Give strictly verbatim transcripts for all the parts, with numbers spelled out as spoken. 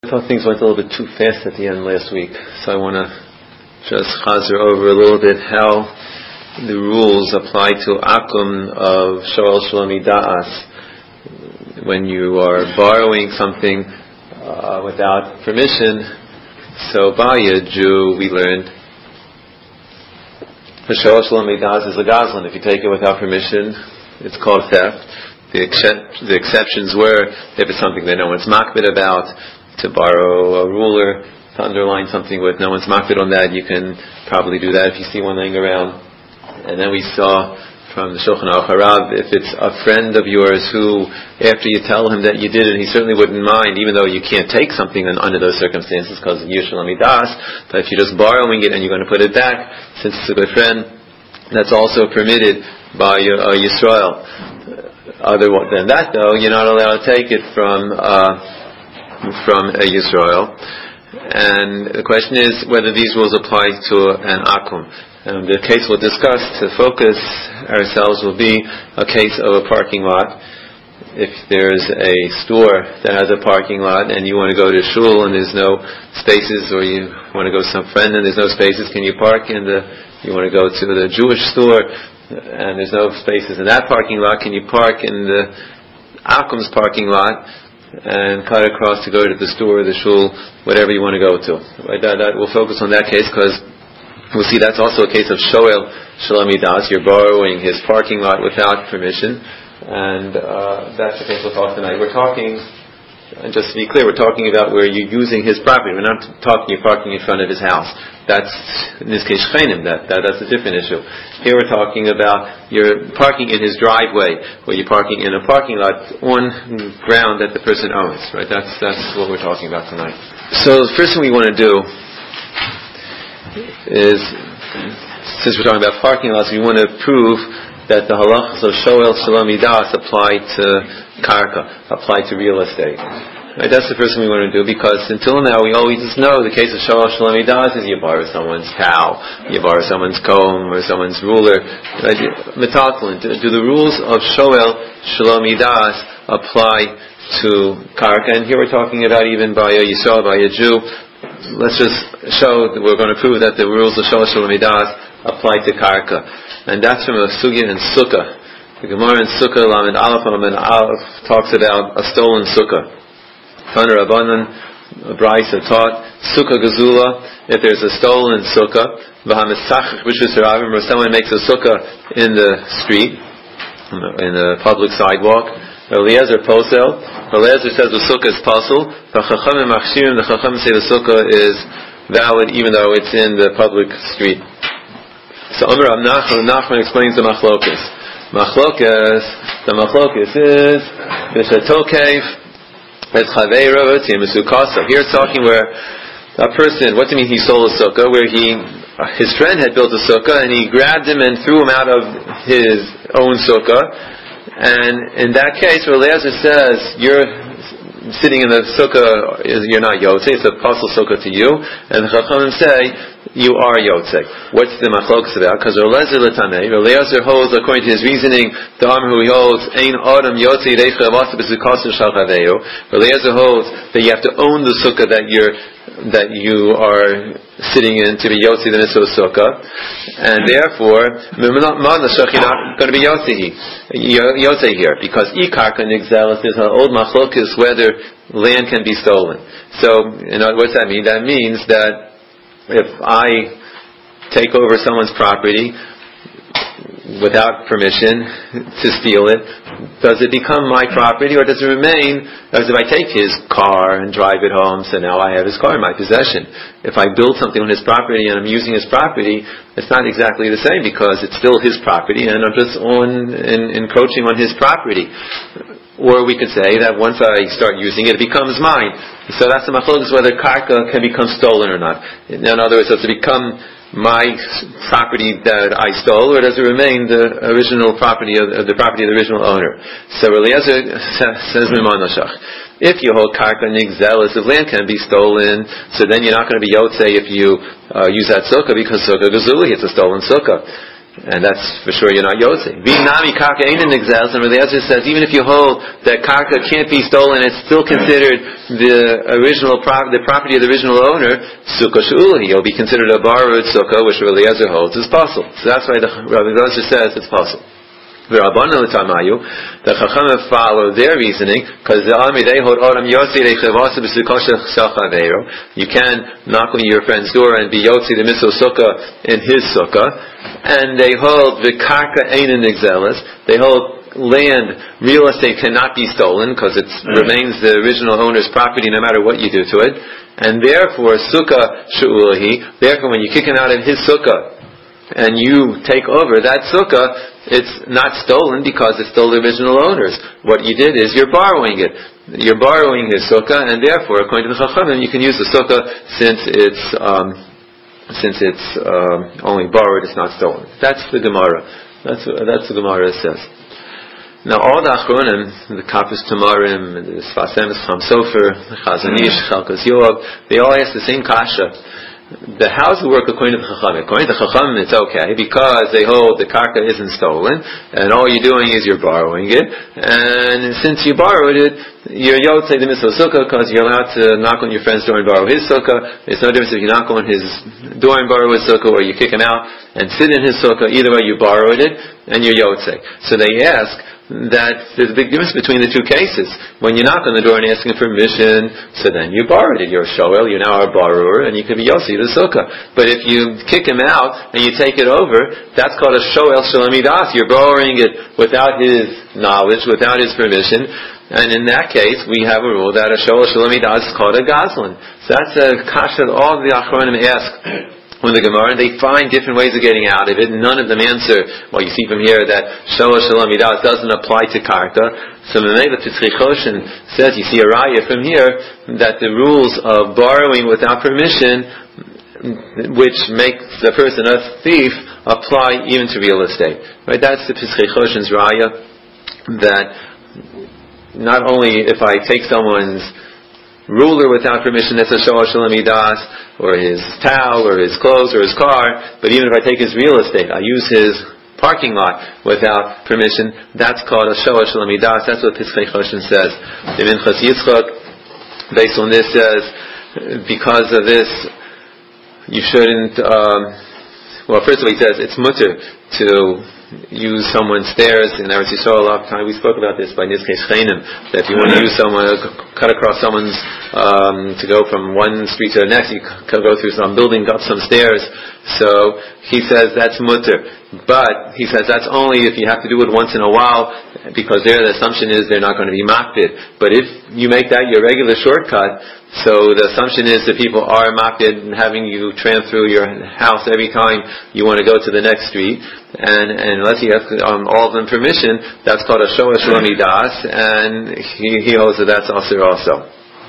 I thought things went a little bit too fast at the end last week, so I want to just chazer over a little bit how the rules apply to akum of shoel shlomi da'as. When you are borrowing something uh, without permission, so by a Jew, we learned, shoel shlomi da'as is a gazlan. If you take it without permission, it's called theft. The, except, the exceptions were if it's something that no one's makbid about, to borrow a ruler, to underline something with no one's makbid on that, you can probably do that if you see one laying around. And then we saw from the Shulchan Aruch Harav, if it's a friend of yours who, after you tell him that you did it, he certainly wouldn't mind, even though you can't take something under those circumstances because of Yushal Amidas, but if you're just borrowing it and you're going to put it back, since it's a good friend, that's also permitted by uh, Yisrael. Other than that, though, you're not allowed to take it from uh, from a Yisrael. And the question is whether these rules apply to an akum. And the case we'll discuss to focus ourselves will be a case of a parking lot. If there's a store that has a parking lot and you want to go to shul and there's no spaces, or you want to go to some friend and there's no spaces, can you park in the, you want to go to the Jewish store and there's no spaces in that parking lot, can you park in the akum's parking lot and cut across to go to the store, the shul, whatever you want to go to. Right? That, that, we'll focus on that case because we'll see that's also a case of shoel shlomi da'as. You're borrowing his parking lot without permission, and uh, that's the case we'll talk tonight. We're talking, and just to be clear, we're talking about where you're using his property. We're not talking you're parking in front of his house. That's, in this case, shchenim. That, that that's a different issue. Here we're talking about you're parking in his driveway, or you're parking in a parking lot on ground that the person owns. Right? That's that's what we're talking about tonight. So the first thing we want to do is, since we're talking about parking lots, we want to prove that the halachas of shoel shlomi da'as apply to karka, apply to real estate. Right, that's the first thing we want to do, because until now we always just know the case of shoel shlomi da'as is you borrow someone's cow, you borrow someone's comb or someone's ruler. Right? Metaltalin, do, do the rules of shoel shlomi da'as apply to karka? And here we're talking about even by a Yisrael, by a Jew. Let's just show that we're going to prove that the rules of shoel shlomi da'as apply to karka. And that's from a sugya in Sukkah. The Gemara in Sukkah, Lamed Aleph, Lamed Aleph, talks about a stolen sukkah. Tana Rabbanan, Braisa taught, Sukkah Gazula, if there's a stolen sukkah, V'hamisachach b'shus harabim, or someone makes a sukkah in the street, in the public sidewalk, Eliezer Posel, Eliezer says the sukkah is puzzle, V'chachamim machshirim, the chachamim say the sukkah is valid even though it's in the public street. So Amar Rav Nachman, Nachman explains the machlokas. Machlokas, the machlokas is, V'shatokev, It's chaveiro, it's yemesukasa. Here it's talking where a person, what do you mean he stole a sukkah? Where he, his friend had built a sukkah and he grabbed him and threw him out of his own sukkah. And in that case, where Eliezer says, you're sitting in the sukkah, you're not yotzei, it's a pasul sukkah to you. And the chachamim say, you are yotzei. What's the machlokas about? Because Eliezer l'tamei, Eliezer holds, according to his reasoning, the arm who he holds, ein adam yotzei reicha avasa b'sukasa shal chaveyo. Eliezer holds that you have to own the sukkah that you're that you are sitting in to be yotzei the mitzvah sukkah, and therefore, you're not going to be yotzei yotzei here because ikarka nigzelis is an old machlokas whether land can be stolen. So, you know, what's that mean? That means that if I take over someone's property without permission to steal it, does it become my property or does it remain as if I take his car and drive it home, so now I have his car in my possession? If I build something on his property and I'm using his property, it's not exactly the same because it's still his property and I'm just on in, encroaching on his property. Or we could say that once I start using it, it becomes mine. So that's the machlokas whether karka can become stolen or not. In other words, does it become my property that I stole, or does it remain the original property of, of the property of the original owner? So Eliezer says, if you hold karka nigzelis, if land can be stolen, so then you're not going to be yotzei if you uh, use that sukkah because sukkah gazuli, it's a stolen sukkah. And that's for sure you're not Yotze. V'nami karka ein nigzels, and Eliezer says even if you hold that karka can't be stolen, it's still considered the original prop- the property of the original owner. Sukkah she'ulahi, it'll be considered a borrowed sukkah, which Eliezer holds is possible. So that's why the Rabbi Eliezer says it's possible. The Rabbanan l'tamayu, the Chachamim follow their reasoning because the army they hold Adam Yotzi leChavasa b'Sukkah Shachaveiro. You can knock on your friend's door and be Yotzi the Mitzvah Sukkah in his sukkah, and they hold the Karka Einen Nigzeles. They hold land, real estate cannot be stolen because it remains the original owner's property no matter what you do to it, and therefore Sukkah She'ulahi. Therefore, when you kick him out of his sukkah and you take over that sukkah, it's not stolen because it's still the original owner's. What you did is you're borrowing it. You're borrowing his sukkah, and therefore, according to the Chachamim, you can use the sukkah since it's um, since it's um, only borrowed, it's not stolen. That's the Gemara. That's that's the Gemara says. Now, all the Achronim, the Kapis Tamarim, the Sfasem, Cham Sofer, the Chazon Ish, Chalkas Yoav, they all ask the same kasha. The house will work according to the Chachamim. According to the Chachamim, it's okay because they hold the karka isn't stolen, and all you're doing is you're borrowing it. And since you borrowed it, you're Yotzei the Mitzvah Sukkah because you're allowed to knock on your friend's door and borrow his sukkah. It's no difference if you knock on his door and borrow his sukkah, or you kick him out and sit in his sukkah. Either way, you borrowed it and you're Yotzei. So they ask that there's a big difference between the two cases. When you knock on the door and asking permission, so then you borrowed it. You're a shoel, you're now a borrower, and you can be Yossi the sukkah. But if you kick him out and you take it over, that's called a shoel shalamidas. You're borrowing it without his knowledge, without his permission. And in that case, we have a rule that a shoel shalamidas is called a gazlan. So that's a kasha that all the Achronim ask when the Gemara, and they find different ways of getting out of it. None of them answer. Well, you see from here that Shoah Shalom Midas doesn't apply to Karka. So Memela Pitzchei Choshen says, you see a raya from here, that the rules of borrowing without permission, which makes the person a thief, apply even to real estate. Right? That's the Pitzchei Choshen's raya, that not only if I take someone's ruler without permission, that's a Shoah Shalom Midas, or his towel, or his clothes, or his car, but even if I take his real estate, I use his parking lot without permission, that's called a Shoah Shalom Midas. That's what Pitzchei Choshen says. The Minchas Yitzchak, based on this, says, because of this, you shouldn't, um, well, first of all, he says, it's mutter to use someone's stairs in Eretz Yisrael. A lot of time we spoke about this by Nizkei Shchenim, that if you want to use someone, cut across someone's, um, to go from one street to the next, you can go through some building, up some stairs. So he says that's mutter. But he says that's only if you have to do it once in a while, because there the assumption is they're not going to be makpid. But if you make that your regular shortcut, so the assumption is that people are makpid and having you tramp through your house every time you want to go to the next street, and, and unless you have um, all of them permission, that's called a Shoah Shalom Midas, and he, he holds that that's also also.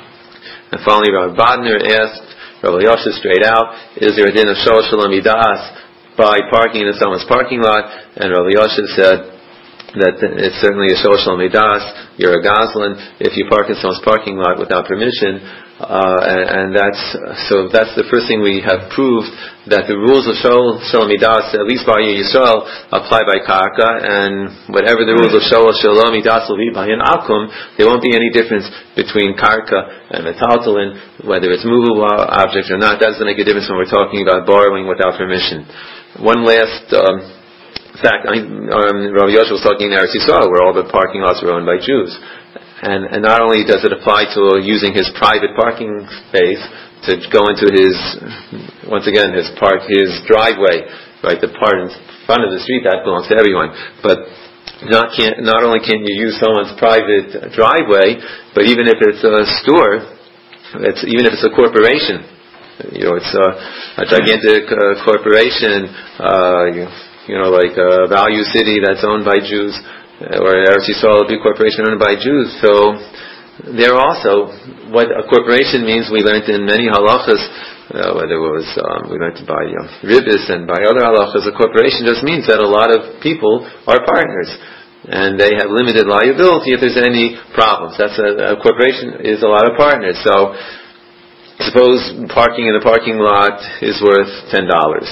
And finally, Rabbi Bodner asked Rabbi Yosha straight out, is there a din of Shoah Shalom Midas by parking in someone's parking lot? And Rabbi Yosha said that it's certainly a Shoah Shalom Midas. You're a gazlan if you park in someone's parking lot without permission. Uh, and, and that's so. That's the first thing we have proved, that the rules of Shoah Shalom Midas, at least by Yisrael, apply by Karka, and whatever the rules of Shoah Shalom Midas will be by an Akum, there won't be any difference between Karka and Metaltalin, whether it's movable object or not. That doesn't make a difference when we're talking about borrowing without permission. One last um, fact: I mean, um, Rabbi Yosha was talking in Eretz Yisrael, where all the parking lots were owned by Jews. And, and not only does it apply to using his private parking space to go into his, once again, his park, his driveway, right, the part in front of the street, that belongs to everyone. But not can't, not only can you use someone's private driveway, but even if it's a store, it's, even if it's a corporation, you know, it's a, a gigantic uh, corporation, uh, you, you know, like a Value City that's owned by Jews, or Eretz Yisrael, a big corporation owned by Jews. So there also, what a corporation means, we learned in many halachas, uh, whether it was, um, we learned by uh, Ribbis and by other halachas, a corporation just means that a lot of people are partners, and they have limited liability if there's any problems. That's a, a corporation is a lot of partners. So suppose parking in a parking lot is worth ten dollars.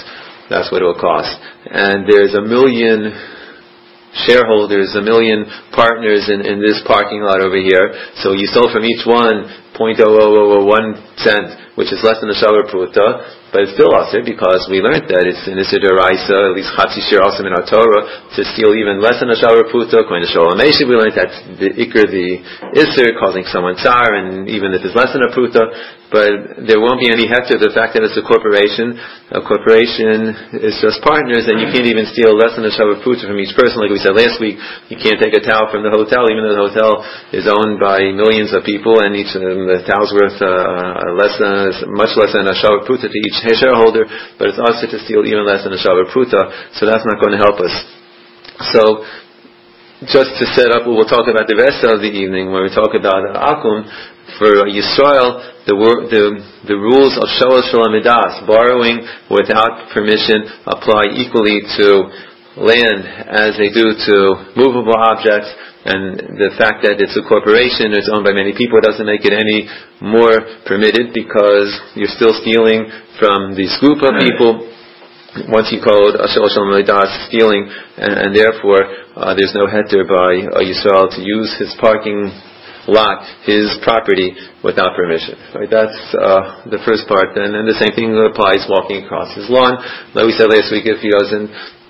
that's what it will cost. And there's a million shareholders, a million partners in, in this parking lot over here. So you sold from each one zero point zero zero zero zero one cent, which is less than a shavar pruta, but it's still asir because we learned that it's in Isser D'Oraisa, at least chatzi shir also in our Torah, to steal even less than a shavar pruta. According to Sholem Eshev, we learned that the ikr, the Isser, causing someone tsar, and even if it's less than a pruta, but there won't be any hector. The fact that it's a corporation, a corporation is just partners, and you can't even steal less than a shavar pruta from each person. Like we said last week, you can't take a towel from the hotel, even though the hotel is owned by millions of people, and each of them, the towel's worth uh, less than, much less than a shavar pruta to each shareholder, but it's also to steal even less than a shavar pruta, so that's not going to help us. So, just to set up, we'll talk about the rest of the evening when we talk about Akum. For Yisrael, the, the the rules of Shoel Shalom Midas, borrowing without permission, apply equally to land as they do to movable objects. And the fact that it's a corporation, it's owned by many people, doesn't make it any more permitted because you're still stealing from this group of people. Once you called Shoel Shalom Midas stealing, and, and therefore uh, there's no heter by uh, Yisrael to use his parking lot, his property, without permission. Right? That's uh, the first part. And then the same thing applies walking across his lawn. Like we said last week, if he doesn't,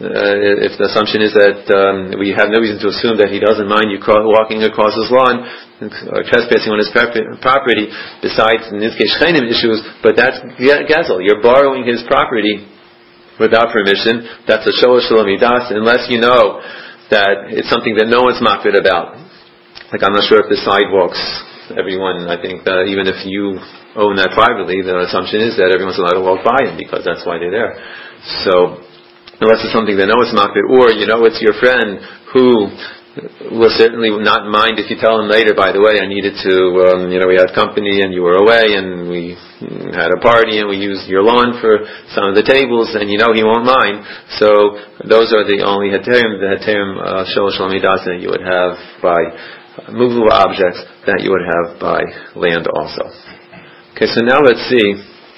uh, if the assumption is that um, we have no reason to assume that he doesn't mind you cro- walking across his lawn or trespassing on his property, besides in this case shchenim issues, but that's gazel. You're borrowing his property without permission. That's a shoel shalom midas, unless you know that it's something that no one's makpid about. Like, I'm not sure if the sidewalks, everyone, I think that even if you own that privately, the assumption is that everyone's allowed to walk by them because that's why they're there. So, unless it's something that no one's makpid, or you know it's your friend who will certainly not mind if you tell him later, by the way, I needed to, um, you know, we had company and you were away and we had a party and we used your lawn for some of the tables, and you know he won't mind. So, those are the only heterim, the heterim uh, shoel shalom midas that you would have by movable objects that you would have by land also. Okay, so now let's see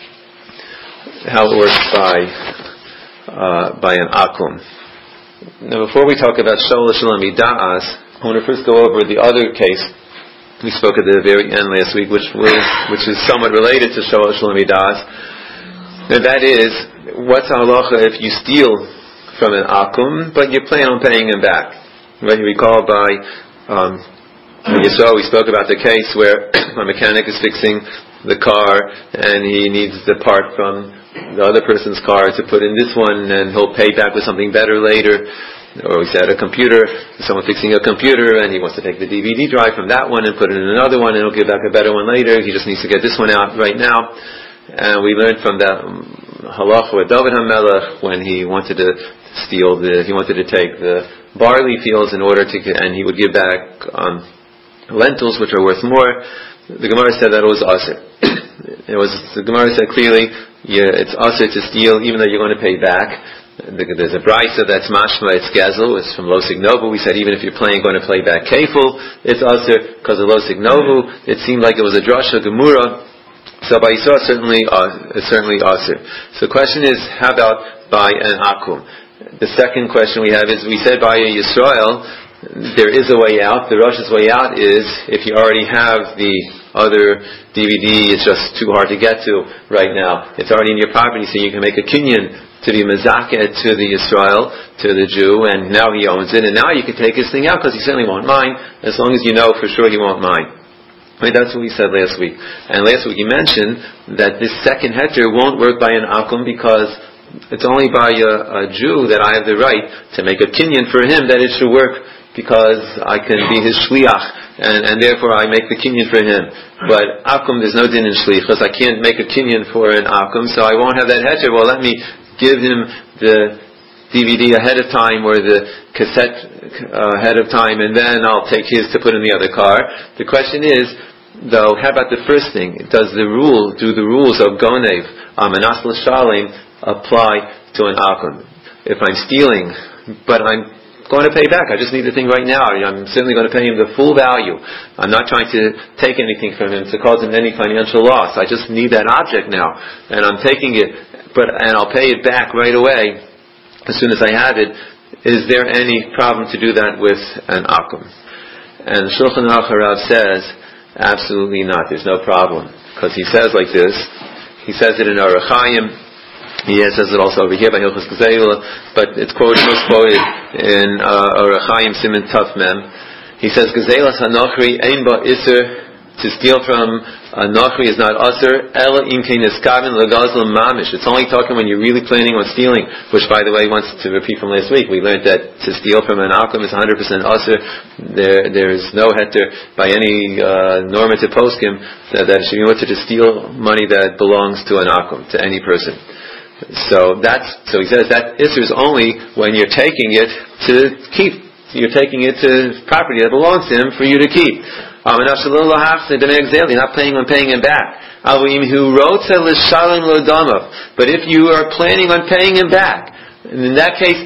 how it works by uh, by an akum. Now, before we talk about shoel shalom midas, I want to first go over the other case we spoke at the very end last week, which was which is somewhat related to shoel shalom midas, and that is, what's halacha if you steal from an akum, but you plan on paying him back? Right? You recall by um, Yisrael, we spoke about the case where a mechanic is fixing the car and he needs the part from the other person's car to put in this one, and he'll pay back with something better later. Or we said a computer, someone fixing a computer and he wants to take the D V D drive from that one and put it in another one, and he'll give back a better one later. He just needs to get this one out right now. And we learned from that halach with David HaMelech when he wanted to steal the, he wanted to take the barley fields in order to get, and he would give back um, lentils, which are worth more. The Gemara said that it was asir. It was the Gemara said clearly, yeah, it's asir to steal, even though you're going to pay back. There's a brisa that's mashma, it's gazel, it's from lo signovu. We said even if you're playing, going to play back kefil, it's asir because of lo signovu. It seemed like it was a drasha gemura. So by Yisrael, certainly, uh, it's certainly asir. So the question is, how about by an akum? The second question we have is, we said by a Yisrael, there is a way out. The Rosh's way out is, if you already have the other D V D, it's just too hard to get to right now. It's already in your property, so you can make a kinyan to be mazaket to the Yisrael, to the Jew, and now he owns it, and now you can take his thing out because he certainly won't mind, as long as you know for sure he won't mind. Right, that's what we said last week. And last week he mentioned that this second heter won't work by an akum because it's only by a, a Jew that I have the right to make a kinyan for him that it should work, because I can be his shliach, and, and therefore I make the kinyan for him. But akum, there's no din in shlichus. I can't make a kinyan for an akum, so I won't have that heter. Well, let me give him the D V D ahead of time, or the cassette uh, ahead of time, and then I'll take his to put in the other car. The question is, though, how about the first thing? Does the rule, do the rules of gonev, amanas l'shalim, apply to an akum? If I'm stealing, but I'm going to pay back. I just need the thing right now. I'm certainly going to pay him the full value. I'm not trying to take anything from him to cause him any financial loss. I just need that object now, and I'm taking it, but and I'll pay it back right away as soon as I have it. Is there any problem to do that with an akum? And Shulchan Aruch Harav says, absolutely not. There's no problem, because he says like this. He says it in Orach Chaim. He says it also over here by Hilchos Gezeilah, but it's quoted, most quoted in uh, Orach Chaim Siman Taf Mem. He says, Gezeilas HaNochri ein ba iser, to steal from a Nochri is not usher, ela im kein eskaven legazl mamish. It's only talking when you're really planning on stealing, which, by the way, wants to repeat from last week. We learned that to steal from an akum is one hundred percent usher. There, there is no heter by any uh, normative poskim that, that it should be mutter to steal money that belongs to an akum, to any person. So that's so he says that isser is only when you're taking it to keep. You're taking it to property that belongs to him for you to keep. You're not planning on paying him back. But if you are planning on paying him back, in that case,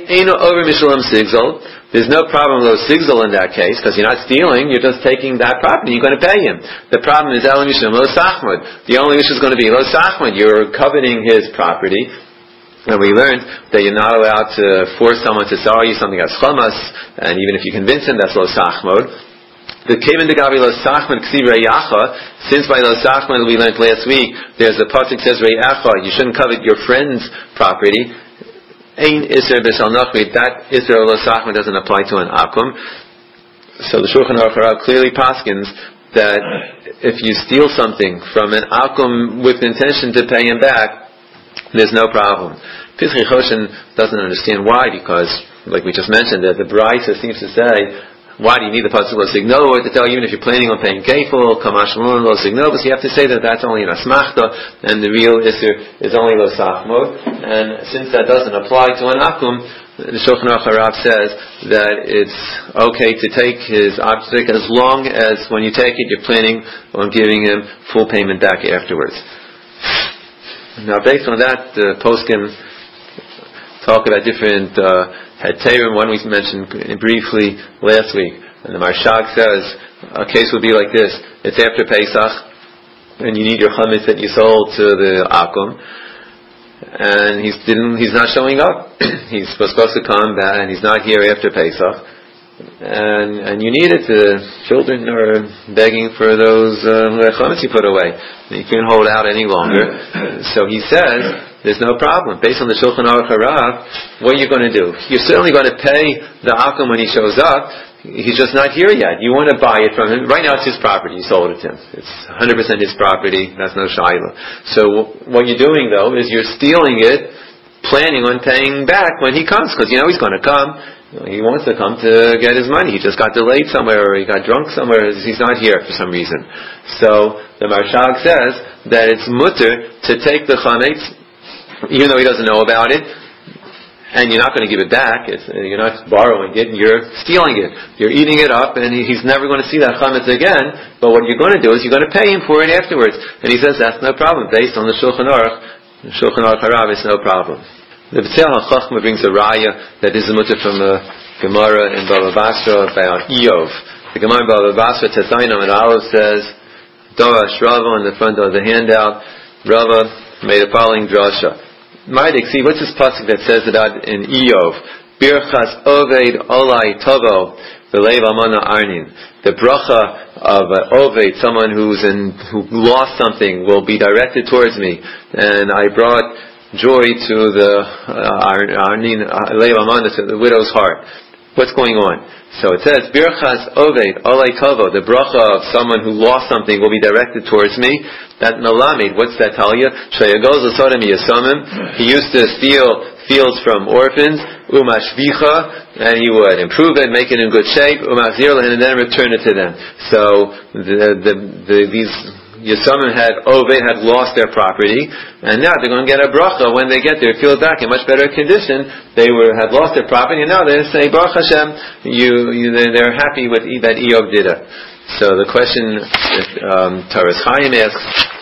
there's no problem with sigzol in that case, because you're not stealing, you're just taking that property, you're going to pay him. The problem is the only issue is going to be lo sachmod. You're coveting his property. And we learned that you're not allowed to force someone to sell you something as chamas, and even if you convince him, that's lo sachmod. The keven de gavi lo sachmod ksiv reyacha, since by lo sachmod we learned last week, there's a pasuk says reyacha, you shouldn't covet your friend's property. Ein iser b'shal nochri, that iser lo sachmod doesn't apply to an akum. So the Shulchan Aruch Harav clearly paskins that if you steal something from an akum with the intention to pay him back, there's no problem. Pischei Choshen doesn't understand why, because, like we just mentioned, that the Braisa seems to say, why do you need the pasuk lo signovo to tell you even if you're planning on paying kefil, kamash malon lo signovos, you have to say that that's only an asmachta, and the real isser is only lo sachmod. And since that doesn't apply to an akum, the Shulchan Aruch Harav says that it's okay to take his object as long as when you take it, you're planning on giving him full payment back afterwards. Now, based on that, the poskim talk about different heterim. Uh, One we mentioned briefly last week, and the Marshag says a case would be like this: it's after Pesach, and you need your chametz that you sold to the akum, and he's didn't, he's not showing up. He's supposed to come back, and he's not here after Pesach. And and you need it. The children are begging for those chametz uh, you put away. You can't hold out any longer. So he says there's no problem. Based on the Shulchan Aruch Harav, what are you going to do? You're certainly going to pay the akum when he shows up. He's just not here yet. You want to buy it from him. Right now it's his property. You sold it to him. It's one hundred percent his property. That's no shayla. So what you're doing though is you're stealing it, planning on paying back when he comes, because you know he's going to come. He wants to come to get his money. He just got delayed somewhere, or he got drunk somewhere. He's not here for some reason. So the Marshag says that it's mutter to take the chametz, even though he doesn't know about it, and you're not going to give it back. It's, you're not borrowing it. You're stealing it. You're eating it up, and he's never going to see that chametz again. But what you're going to do is you're going to pay him for it afterwards. And he says that's no problem. Based on the Shulchan Aruch, Shulchan Aruch Harav, it's no problem. The B'tzei HaChachma brings a raya that is a mutter from the Gemara in Baba Basra about Iyov. The Gemara in Baba Basra, Tesainam and Aleph says, Dorash Rava on the front of the handout, Rava made a following drasha. Ma'adik, see, what's this pasuk that says about in Iyov? Birchas Oved Olai Tovo, V'leiv Amana Arnin. The bracha of uh, Oved, someone who's in, who lost something, will be directed towards me. And I brought joy to the Arnin, Leiv Amana, to the widow's heart. What's going on? So it says, Birchas Oved Olai Tovo, the bracha of someone who lost something will be directed towards me. That Melamed, what's that tell you? Shayagoz L'Sodom Yasamim, he used to steal fields from orphans, Umashvicha, and he would improve it, make it in good shape, Umachzir, and then return it to them. So the, the, the, these Yasamim had, Oved had lost their property, and now they're going to get a bracha when they get their field back in much better condition. They were had lost their property, and now they're saying, Baruch Hashem, you, you, they're happy with that Iyov did it. So the question that um, Taras Chaim asks,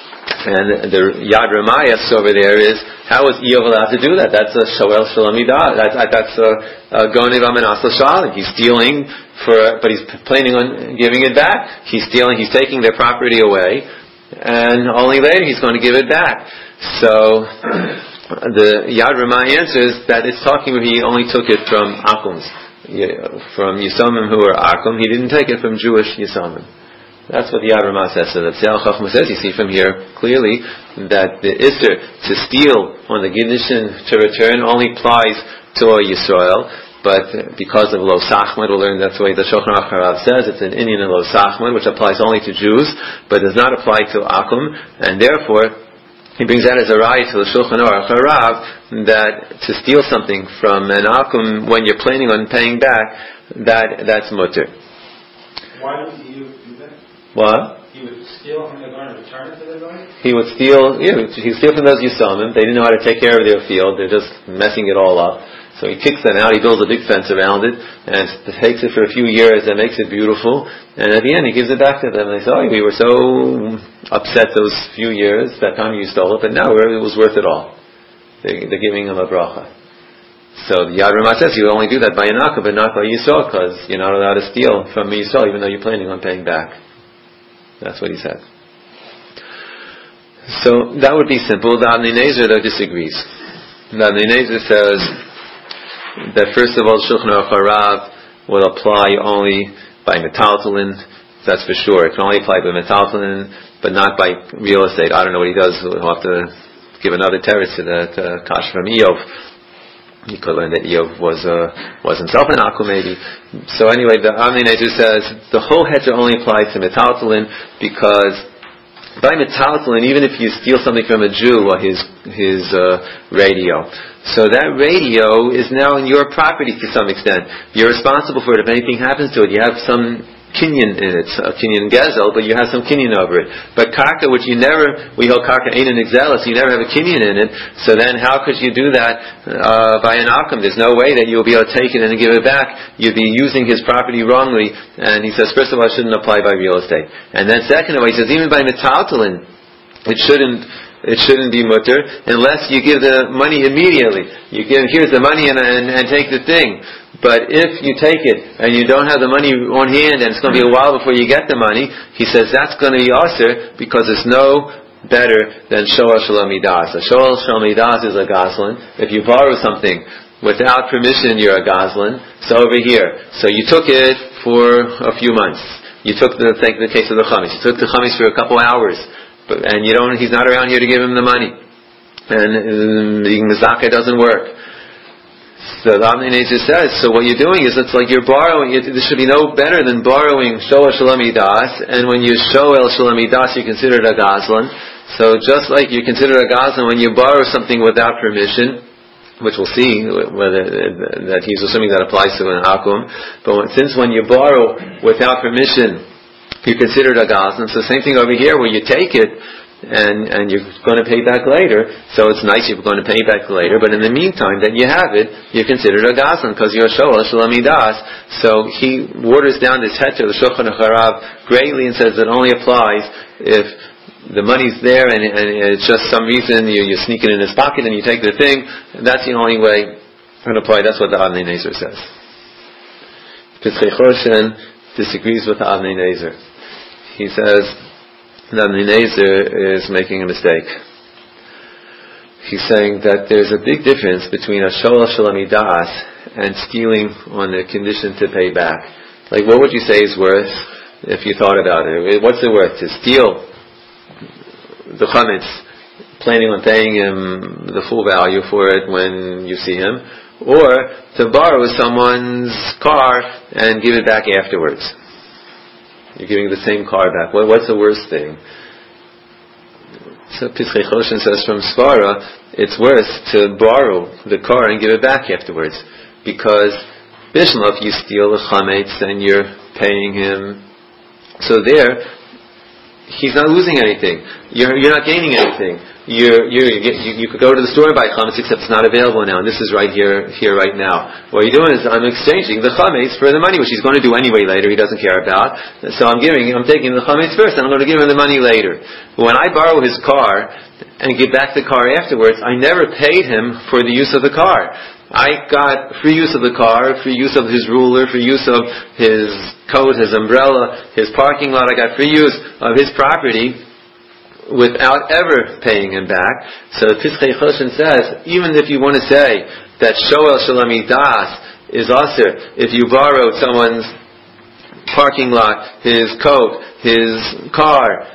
And the Yad Ramayas over there is, how is Eov allowed to do that? That's a Shoel Shalom Midah. That's, that's a Gonev Amanas L'Shalim. He's stealing for, but he's planning on giving it back. He's stealing, he's taking their property away, and only later he's going to give it back. So, the Yad Ramah answers that it's talking where he only took it from Akums, from Yisomim who were Akum. He didn't take it from Jewish Yisomim. That's what the Yad Ramah says. So the Tzal Chachma says, you see from here clearly that the Isser to steal on the Gidushin to return only applies to a Yisrael, but because of Lo Sachmad, we'll learn that's the way the Shulchan Aruch Harav says, it's an Inyan in Lo Sachmad, which applies only to Jews, but does not apply to Akum, and therefore he brings that as a raya to the Shulchan Aruch Harav that to steal something from an Akum when you're planning on paying back, that that's mutter. Why would you do that? What? He would steal from the garden and return it to the garden? He would steal, yeah, he would steal from those Yisomim. They didn't know how to take care of their field. They're just messing it all up. So he kicks them out, he builds a big fence around it, and takes it for a few years and makes it beautiful. And at the end he gives it back to them. And they say, oh, we were so upset those few years, that time you stole it, but now it was worth it all. They're, they're giving him a bracha. So the Yad Ramah says you only do that by Yanaka, but not by Yisrael, because you're not allowed to steal from Yisrael, even though you're planning on paying back. That's what he said. So that would be simple. The Avnei Nezer though disagrees. The Avnei Nezer says that first of all, Shulchan Aruch Harav will apply only by metaltalin. That's for sure. It can only apply by metaltalin, but not by real estate. I don't know what he does. We'll have to give another teretz to that uh, kash from Eov. He could learn that Eov was uh, was himself an Akum maybe. So anyway, the Avnei Nezer says the whole heter only applies to metaltalin because by metaltalin, even if you steal something from a Jew or his his uh, radio, so that radio is now in your property to some extent. You're responsible for it. If anything happens to it, you have some kinyan in it, a kinyan gezel, but you have some kinyan over it. But karka, which you never, we hold karka ein an exelis, you never have a kinyan in it, so then how could you do that uh, by an akum? There's no way that you'll be able to take it and give it back. You'd be using his property wrongly. And he says, first of all, it shouldn't apply by real estate. And then second of all, he says, even by metaltalin, it shouldn't It shouldn't be mutter unless you give the money immediately. You give, here's the money and, and, and take the thing. But if you take it and you don't have the money on hand and it's going to be a while before you get the money, he says that's going to be aser because it's no better than shoel shalom midas. A shoel shalom midas is a goslin. If you borrow something without permission, you're a goslin. So over here, so you took it for a few months. You took the, take the case of the chametz. You took the chametz for a couple hours. But, and you don't, he's not around here to give him the money. And um, the mizaka doesn't work. So the Avnei Nezer says, so what you're doing is it's like you're borrowing, it, this should be no better than borrowing shoel shalom midas, and when you shoel shalom midas, you're considered a gazlan. So just like you're considered a gazlan when you borrow something without permission, which we'll see whether that he's assuming that applies to an akum, but when, since when you borrow without permission, you're considered a gazlan. So the same thing over here where you take it and, and you're going to pay back later. So it's nice you're going to pay back later, but in the meantime that you have it, you're considered a gazlan because you're a shoel shalom midas. So he waters down this heter, the Shulchan Aruch Harav, greatly and says it only applies if the money's there and, and it's just some reason you, you sneak it in his pocket and you take the thing. That's the only way to apply. That's what the Avnei Nezer says. Pitzchei Choshen disagrees with the Avnei Nezer. He says that Avnei Nezer is making a mistake. He's saying that there's a big difference between a shoel shalom midas and stealing on the condition to pay back. Like, what would you say is worth if you thought about it? What's it worth to steal the chametz, planning on paying him the full value for it when you see him, or to borrow someone's car and give it back afterwards? You're giving the same car back. What, what's the worst thing? So Pitzchei Choshen says from Svara, it's worse to borrow the car and give it back afterwards. Because Bishma, if you steal the chametz and you're paying him, so there, he's not losing anything. You're, you're not gaining anything. You're, you're, you, get, you, you could go to the store and buy chametz, except it's not available now, and this is right here, here right now. What you're doing is I'm exchanging the chametz for the money, which he's going to do anyway later. He doesn't care about. So I'm giving, I'm taking the chametz first, and I'm going to give him the money later. When I borrow his car and give back the car afterwards, I never paid him for the use of the car. I got free use of the car, free use of his ruler, free use of his coat, his umbrella, his parking lot. I got free use of his property without ever paying him back. So Pischei Choshen says, even if you want to say that Shoel Shalom Das is also, if you borrowed someone's parking lot, his coat, his car,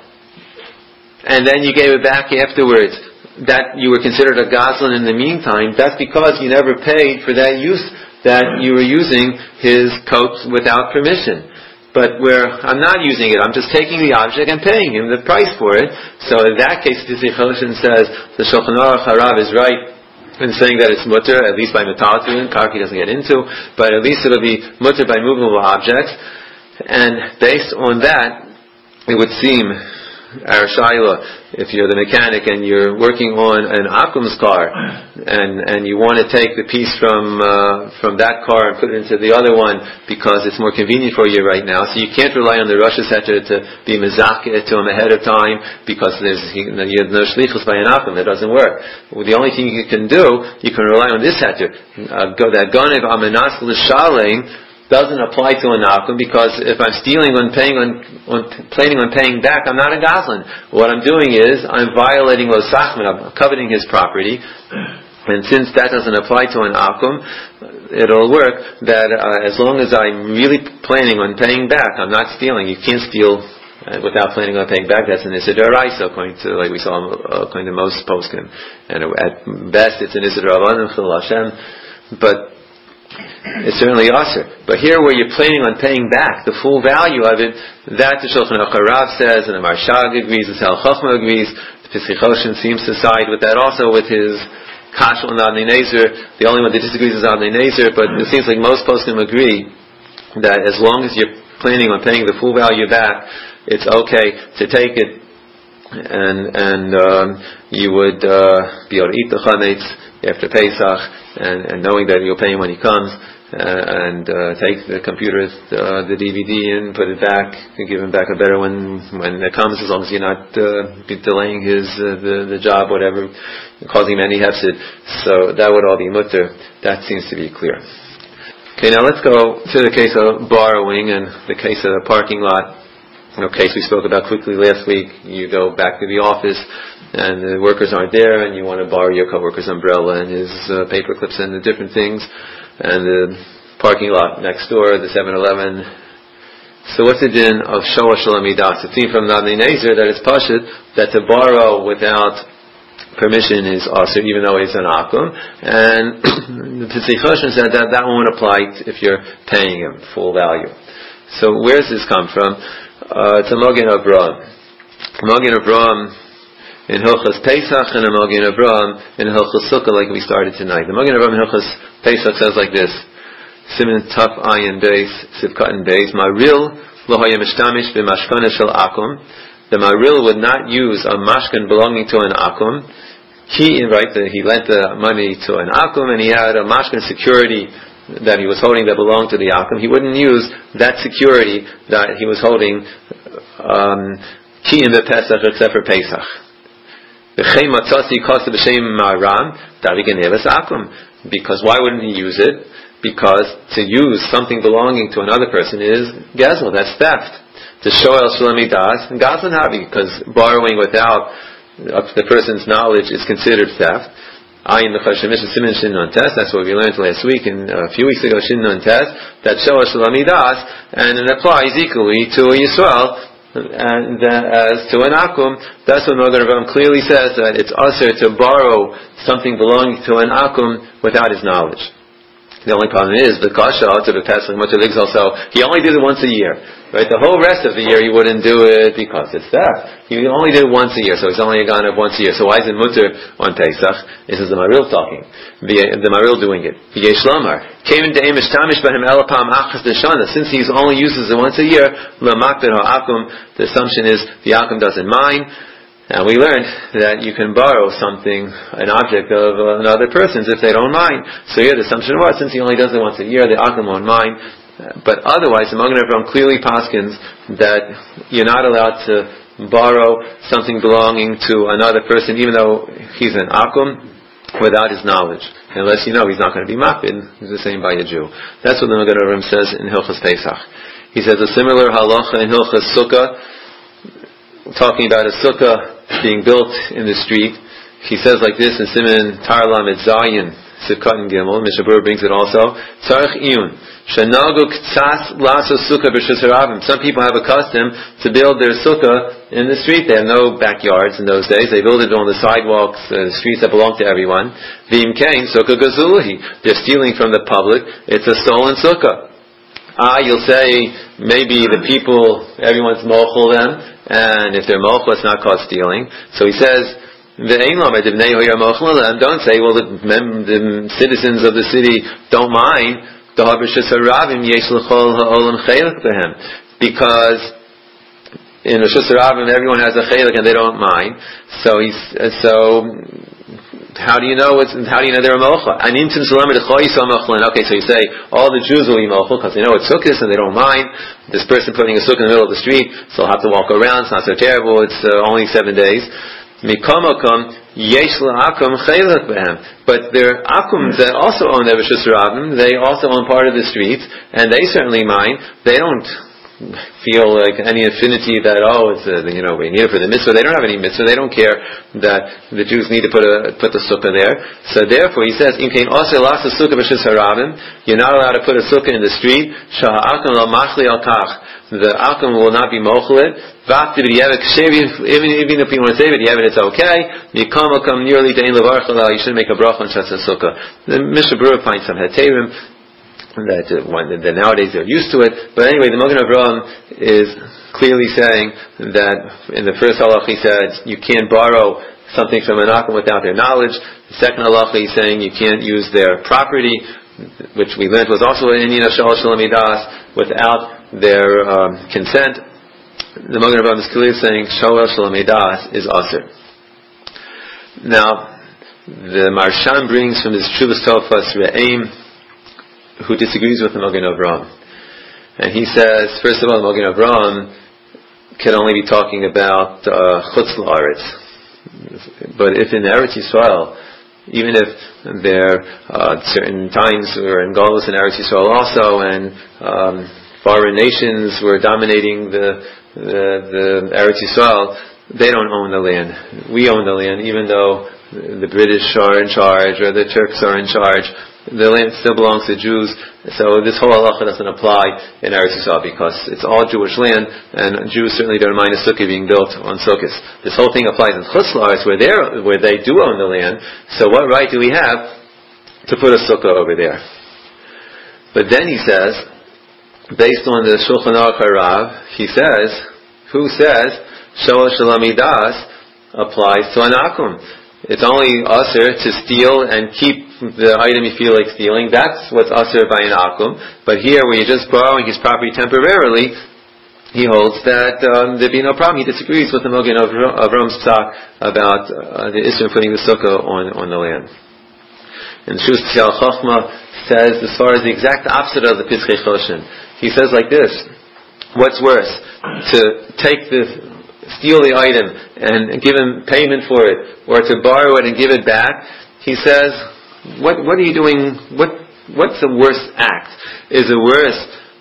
and then you gave it back afterwards, that you were considered a gazlan in the meantime, that's because you never paid for that use, that you were using his coat without permission. But where I'm not using it, I'm just taking the object and paying him the price for it. So in that case, Pischei Choshen says the Shulchan Aruch Harav is right in saying that it's mutter, at least by metaltun, karki doesn't get into, but at least it'll be mutter by movable objects. And based on that, it would seem, our Shaila, if you're the mechanic and you're working on an Akum's car, and and you want to take the piece from uh, from that car and put it into the other one because it's more convenient for you right now, so you can't rely on the Rosh Hashanah to be mezakeh to him ahead of time because there's you have no shlichus by an Akum. That doesn't work. Well, the only thing you can do, you can rely on this heter. Uh, that Ganev Amenas L'Shalem doesn't apply to an akum, because if I'm stealing on paying on, on planning on paying back, I'm not a gazlan. What I'm doing is I'm violating lo sachman, I'm coveting his property, and since that doesn't apply to an akum, it'll work that uh, as long as I'm really planning on paying back, I'm not stealing. You can't steal uh, without planning on paying back. That's an issur d'oraisa, according to like we saw uh, according to most poskim, and at best it's an issur d'rabbanan chilul Hashem, but it's certainly usher. But here where you're planning on paying back the full value of it, that the Shulchan Aruch Harav says, and the Marshag agrees, the Sel Chochma agrees, the Pischei Choshen seems to side with that also with his Kashal and Adnei Nezer. The only one that disagrees is Adnei Nezer, but it seems like most poskim agree that as long as you're planning on paying the full value back, it's okay to take it, and and um, you would uh, be able to eat the chametz after Pesach, and, and knowing that you'll pay him when he comes, uh, and uh, take the computer, uh, the D V D in, put it back, and give him back a better one when it comes, as long as you're not uh, delaying his uh, the the job, whatever, causing him any hefsid. So that would all be mutter. That seems to be clear. Okay, now let's go to the case of borrowing and the case of the parking lot. A case we spoke about quickly last week. You go back to the office and the workers aren't there, and you want to borrow your coworker's umbrella and his uh, paper clips and the different things, and the parking lot next door, the seven eleven. So what's the din of Shoel Shalom Das? It's seen from Adnei Nezer that it's pashut that to borrow without permission is also, even though it's an akum, and the Pischei Choshen said that that won't apply if you're paying him full value. So where does this come from? Uh, it's a Magen Avraham. Magen Avraham in Hilchos Pesach, and a Magen Avraham in Hilchos Sukkah, like we started tonight. The Magen Avraham in Hilchos Pesach says like this: Siman Taf Ayin Beis Sivkat Beis Maril Lo Haya Mishtamish B'Mashkana Shel Akum. The Maril would not use a mashkan belonging to an akum. He, right, the, he lent the money to an akum, and he had a mashkan security that he was holding that belonged to the akum. He wouldn't use that security that he was holding ki in the Pesach except for Pesach. Because why wouldn't he use it? Because to use something belonging to another person is gezel, that's theft. To Shoel Shalom Das, and Gazlan Havi, because borrowing without the person's knowledge is considered theft. Ayin the Chashemish Siman Shin Non Tes. That's what we learned last week and a few weeks ago. Shin Non Tes. That Shoel Shalom Das, and it applies equally to a Yisrael and uh, as to an akum. That's what Magen Avraham clearly says, that it's usher to borrow something belonging to an akum without his knowledge. The only problem is the kasha to the Pesach Mutter also. He only did it once a year, right? The whole rest of the year he wouldn't do it because it's theft. He only did it once a year, so he's only gone up once a year. So why is it Mutter on Pesach? This is the Maril talking, the, the Maril doing it. Yesh Lomar came into Amish Tamish Bahem Elapam Achas Deshana. Since he only uses it once a year, Lamakbet Akum. The assumption is the akum doesn't mind. And we learned that you can borrow something, an object of another person's if they don't mind. So here the assumption was, since he only does it once a year, the Akum won't mind. But otherwise, the Magen Avraham clearly paskins that you're not allowed to borrow something belonging to another person, even though he's an Akum, without his knowledge. Unless you know he's not going to be mafid, he's the same by a Jew. That's what the Magen Avraham says in Hilchos Pesach. He says a similar halacha in Hilchos Sukkah, talking about a sukkah being built in the street. He says like this in Siman Tar Lamed Zayin, Sivkat and Gimel. Mishnah Berurah brings it also. Tzarich iyun shenagu k'tzas laso sukkah b'shus harabim. Some people have a custom to build their sukkah in the street. They have no backyards in those days. They build it on the sidewalks, uh, the streets that belong to everyone. V'im kain sukkah gazuluhi. They're stealing from the public. It's a stolen sukkah. Ah, you'll say maybe the people, everyone's mochel them, and if they're mochel, it's not called stealing. So he says, don't say, well, the, the citizens of the city don't mind, because in Rishus Harabim everyone has a chelik and they don't mind. So he's so. How do you know what's, how do you know they're a mochel? Okay, so you say all the Jews will be mochel because they know it's sukkahs and they don't mind. This person putting a sukkah in the middle of the street, so they'll have to walk around. It's not so terrible. It's uh, only seven days. But there are akums that also own their Rishus Harabim. They also own part of the streets, and they certainly mind. They don't feel like any affinity that, oh, it's a, you know, we need it for the mitzvah. They don't have any mitzvah. They don't care that the Jews need to put a put the sukkah there. So therefore, he says, "Im kain also las the sukkah b'shus harabim." You're not allowed to put a sukkah in the street. Shah akum lo machli al kach. The akum will not be mochlet. Even even if you want to say it, it's okay. You shouldn't make a bracha on shas sukkah. The Mishnah Berurah finds some heterim that, uh, one, that nowadays they're used to it. But anyway, the Magen Avraham is clearly saying that in the first halach he said you can't borrow something from an akum without their knowledge. The second halach he's saying you can't use their property, which we learned was also an Indian of Shalosh Shalom Midas, without their um, consent. The Magen Avraham is clearly saying Shalosh Shalom Midas is aser. Now, the Marshan brings from his Shuvas Tofas Re'im, who disagrees with the Magen Avraham. And he says, first of all, the Magen Avraham can only be talking about uh, Chutz La'aretz. But if in Eretz Yisrael, even if there are uh, certain times we're in Galus in Eretz Yisrael also, and um, foreign nations were dominating the, the, the Eretz Yisrael, they don't own the land. We own the land, even though the British are in charge or the Turks are in charge. The land still belongs to Jews, so this whole halacha doesn't apply in Eretz Yisrael because it's all Jewish land, and Jews certainly don't mind a sukkah being built on sukkahs. This whole thing applies in Chutz La'aretz, where they where they do own the land. So what right do we have to put a sukkah over there? But then he says, based on the Shulchan Aruch Harav, he says, who says Shalosh Shalom Midas applies to an akum? It's only usher to steal and keep the item you feel like stealing. That's what's usher by an akum. But here, where you're just borrowing his property temporarily, he holds that um, there'd be no problem. He disagrees with the Magen Avraham's psak about uh, the issue of putting the sukkah on, on the land. And Shus Tzal Chachma says, as far as the exact opposite of the Pischei Choshen, he says like this: what's worse, to take the steal the item and give him payment for it, or to borrow it and give it back? He says, what what are you doing? What what's the worst act? Is it worse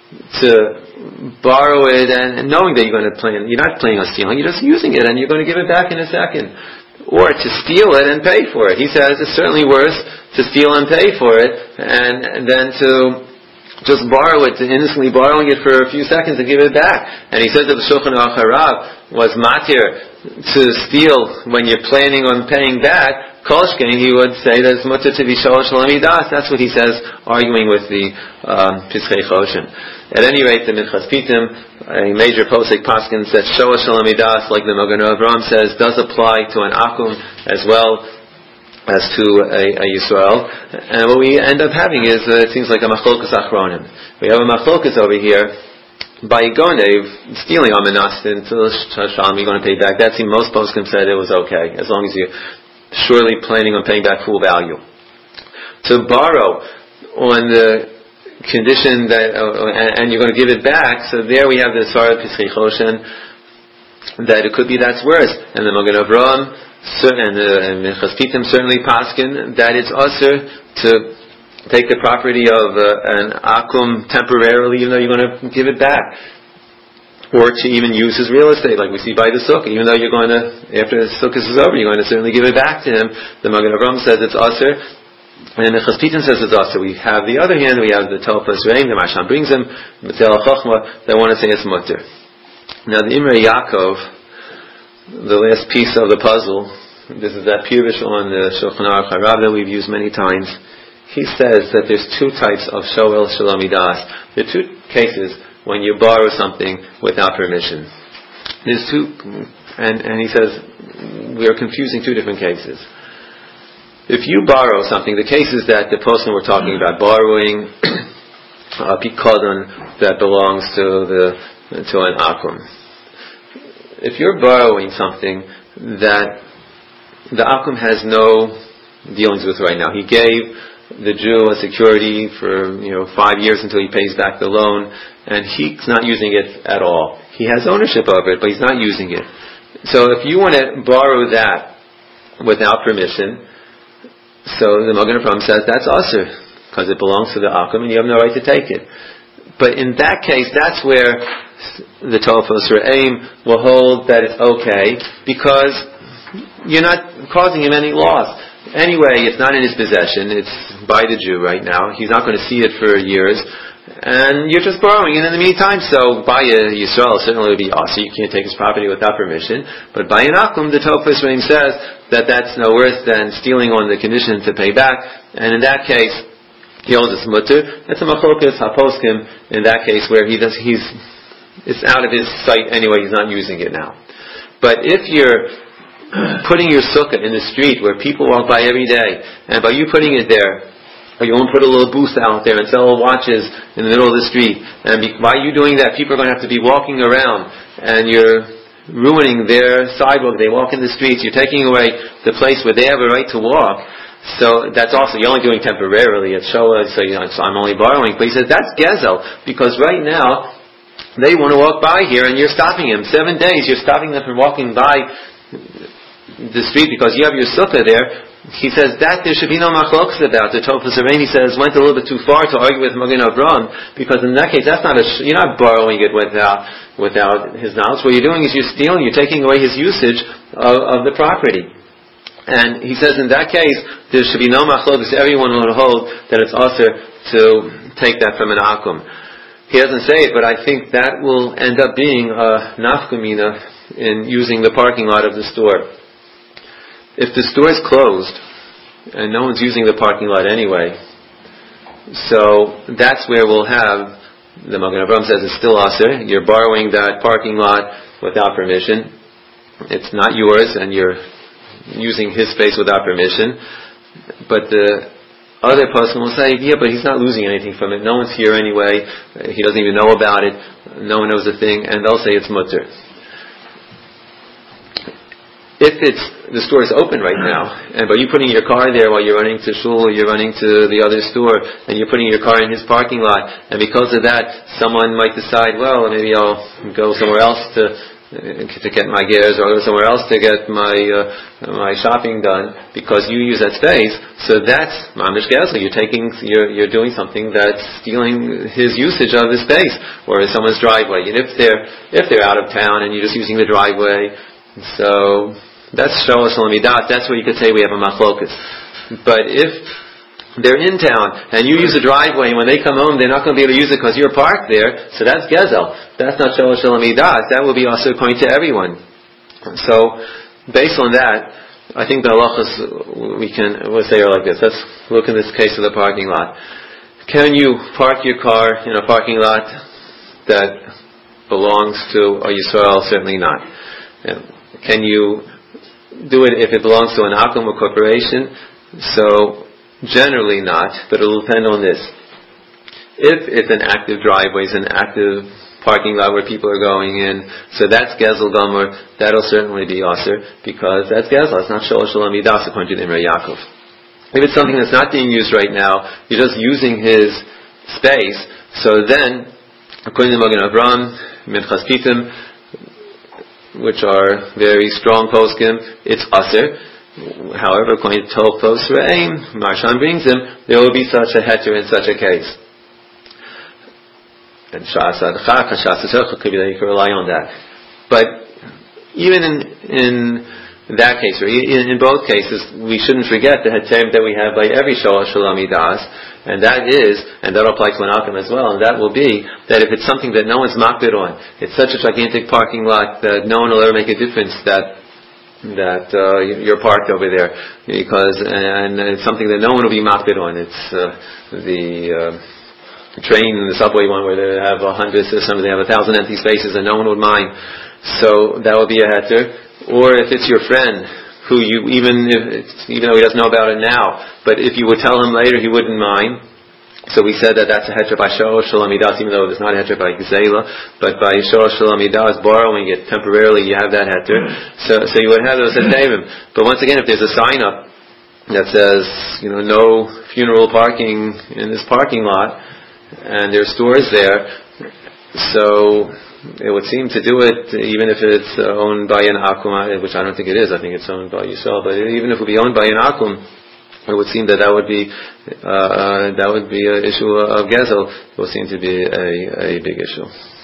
to borrow it and, and knowing that you're going to plan? You're not planning on stealing. You're just using it and you're going to give it back in a second, or to steal it and pay for it? He says it's certainly worse to steal and pay for it, and, and then to just borrow it, to innocently borrowing it for a few seconds and give it back. And he says that the Shulchan Aruch Harav was matir to steal when you're planning on paying back. Kolshkein, he would say that it's mutter to be Shalosh Shalom Midas. That's what he says, arguing with the um, Pischei Choshen. At any rate, the Minchas Pitim, a major posek paskins that Shalosh Shalom Midas, like the Magen Avraham says, does apply to an akum as well as to a, a Yisrael. And what we end up having is, uh, it seems like a machlokas achronim. We have a machlokas over here by Gonev, stealing Amenastin to Sham, you're going to pay back. That's in most poskim said it was okay, as long as you're surely planning on paying back full value. To borrow on the condition that, uh, and you're going to give it back, so there we have the Sarah Pischi Choshen, that it could be that's worse. And the Magen Avraham and the Minchas Pitim certainly paskin that it's usher to take the property of uh, an akum temporarily, even though you're going to give it back, or to even use his real estate, like we see by the sukkah. Even though you're going to, after the sukkah is over, you're going to certainly give it back to him. The Magen Avraham says it's usher, and the Chaspitin says it's usher. We have the other hand, we have the Tolfos Reim, the Masham brings him, the Tel Chochma, that want to say it's mutter. Now the Imre Yaakov, the last piece of the puzzle, this is that Pirush on the Shulchan Aruch Harav that we've used many times. He says that there's two types of Shoel Shalom Midas. There are two cases when you borrow something without permission. There's two, and, and he says we are confusing two different cases. If you borrow something, the cases that the person we're talking about, borrowing a pikadon that belongs to the to an akum. If you're borrowing something that the akum has no dealings with right now, he gave the Jew a security for you know five years until he pays back the loan, and he's not using it at all. He has ownership of it, but he's not using it. So if you want to borrow that without permission, so the Magen Avraham says that's usher, because it belongs to the akum and you have no right to take it. But in that case, that's where the Tolfos Re'im will hold that it's okay, because you're not causing him any loss. Anyway, it's not in his possession, it's by the Jew right now. He's not going to see it for years, and you're just borrowing it in the meantime. So by a Yisrael, certainly would be also, you can't take his property without permission. But by an akum, the Tolfos Re'im says that that's no worse than stealing on the condition to pay back, and in that case, he holds it's mutter. It's a machlokas haposkim in that case where he does, he's, it's out of his sight anyway, he's not using it now. But if you're putting your sukkah in the street where people walk by every day, and by you putting it there, or you want to put a little booth out there and sell watches in the middle of the street, and be, by you doing that, people are going to have to be walking around, and you're ruining their sidewalk. They walk in the streets, you're taking away the place where they have a right to walk. So that's also, you're only doing temporarily at Shoah, so you know, so I'm only borrowing. But he says that's gezel, because right now they want to walk by here and you're stopping them. Seven days you're stopping them from walking by the street because you have your sukkah there. He says that there should be no machlokas about. The Tolfos Re'im, he says, went a little bit too far to argue with Magen Avraham, because in that case that's not a, you're not borrowing it without without his knowledge. What you're doing is you're stealing, you're taking away his usage of, of the property. And he says in that case, there should be no machlokas. Everyone will hold that it's usher to take that from an akum. He doesn't say it, but I think that will end up being a nafkamina in using the parking lot of the store. If the store is closed, and no one's using the parking lot anyway, so that's where we'll have, the Magen Avraham says it's still usher. You're borrowing that parking lot without permission. It's not yours, and you're using his space without permission, but the other person will say, yeah, but he's not losing anything from it. No one's here anyway. He doesn't even know about it. No one knows a thing, and they'll say it's mutter. If it's the store is open right now, and but you putting your car there while you're running to shul or you're running to the other store, and you're putting your car in his parking lot, and because of that, someone might decide, well, maybe I'll go somewhere else to. to get my gears, or go somewhere else to get my uh, my shopping done, because you use that space. So that's mamish gezel. You're taking, you're you're doing something that's stealing his usage of the space, or someone's driveway. And if they're if they're out of town and you're just using the driveway, so that's sholas l'midat. That's where you could say we have a machlokas. But if they're in town, and you use the driveway, and when they come home, they're not going to be able to use it because you're parked there, so that's gezel. That's not shalosh shalamidas. That will be also according to everyone. So, based on that, I think the halachas, we can, we'll say are like this. Let's look in this case of the parking lot. Can you park your car in a parking lot that belongs to a Yisrael? Certainly not. Can you do it if it belongs to an akum or corporation? So, generally not, but it will depend on this. If it's an active driveway, it's an active parking lot where people are going in. So that's Gezel Gomer. That'll certainly be Aser, because that's Gezel. It's not Shoel Shalom Yidas according to the Imre Yaakov. If it's something that's not being used right now, you're just using his space, so then, according to Magen Avraham, Minchas Pitim, which are very strong poskim, it's Aser. However, according to Tolfos Re'im, Marshan brings him, there will be such a heter in such a case. And Shas Adchak, Shas Adchak, could be that you can rely on that. But even in, in that case, or in, in both cases, we shouldn't forget the heter that we have by every Shoel Shalom Yidas, and that is, and that'll apply to an Akum as well, and that will be that if it's something that no one's makbid on, it's such a gigantic parking lot that no one will ever make a difference that that uh, you're parked over there, because and it's something that no one will be makbid on. It's uh, the uh, train and the subway one where they have a hundred, some they have a thousand empty spaces and no one would mind. So that would be a heter. Or if it's your friend who you even if even though he doesn't know about it now, but if you would tell him later, he wouldn't mind. So we said that that's a heter by Shoel Shalom Yidas, even though it's not a heter by Gzela, but by Shoel Shalom Yidas, borrowing it temporarily, you have that heter. So, so you would have those heterim. But once again, if there's a sign up that says, you know, no funeral parking in this parking lot, and there's stores there, so it would seem to do it, even if it's owned by an Akum, which I don't think it is. I think it's owned by Yisrael. But even if it would be owned by an Akum, it would seem that that would be uh, that would be an issue of Gezel. It would seem to be a, a big issue.